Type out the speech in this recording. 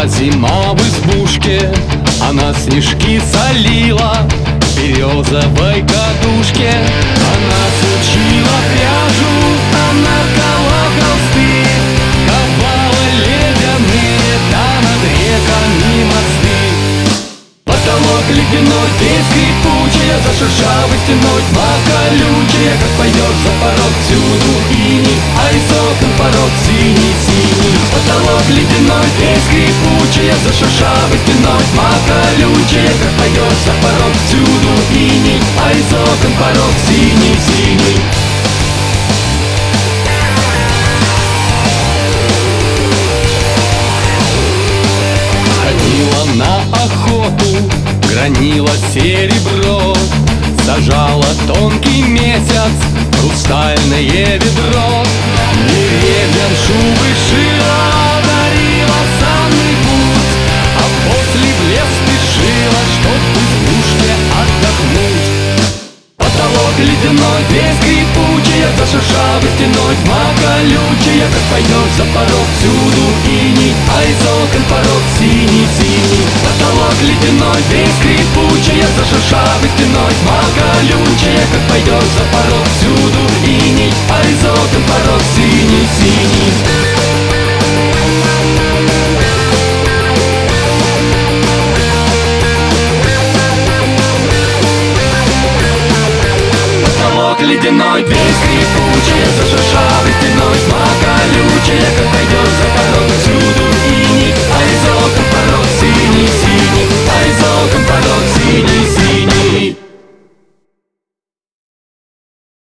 Была зима в избушке, она снежки солила в березовой кадушке. Она сучила пряжу, она ткала холсты, ковала ледяные, да над реками мосты. Потолок ледяной, весь скрипучий, за шершавой стеной тьма колючая. Как пойдешь за порог, всюду иней, а из окон порог синий-синий. Потолок ледяной, весь скрипучий, за шершавой стеной тьма колючая. Как пойдешь за порог, всюду иней, а из окон порог синий-синий. Ходила на охоту, гранила серебро, сажала тонкий месяц в хрустальное ведро. Деревьям шубы шила, дарила санный путь, а после в лес спешила, чтоб в избушке отдохнуть. Потолок ледяной, весь скрипучий, за шершавой стеной тьма колючая. Как пойдешь за порог, всюду иней, а из окон порог синий-синий. Потолок ледяной, весь скрипучий, за шершавой стеной тьма колючая. Как пойдешь за порог, всюду иней, а из окон порог синий-синий. Потолок ледяной, весь скрипучий,